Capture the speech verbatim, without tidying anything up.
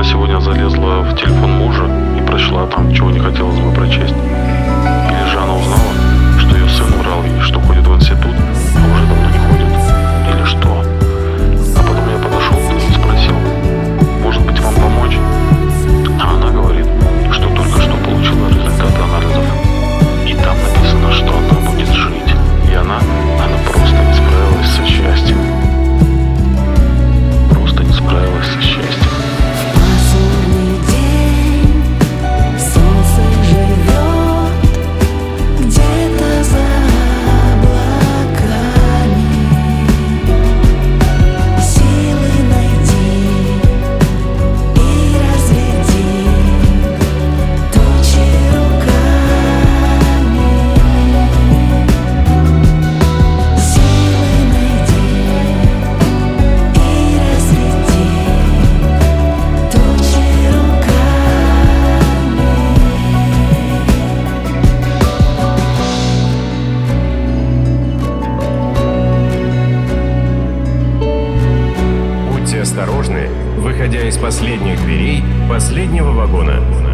Она сегодня залезла в телефон мужа и прочла там, чего не хотелось бы прочесть. Или же она узнала, что ее сын врал ей, что ходит в институт, а уже давно не ходит. Или что? А потом я подошел и спросил: может быть, вам помочь? А она говорит, что только что получила результаты анализов. И там написано, что она будет жить. И она, она просто не справилась со счастьем. Просто не справилась со счастьем. Пасмурный день, солнце живет где-то за облаками. Силы найди и разведи тучи руками. Силы найди и разведи тучи руками. Будьте осторожны, выходя из последних дверей последнего вагона.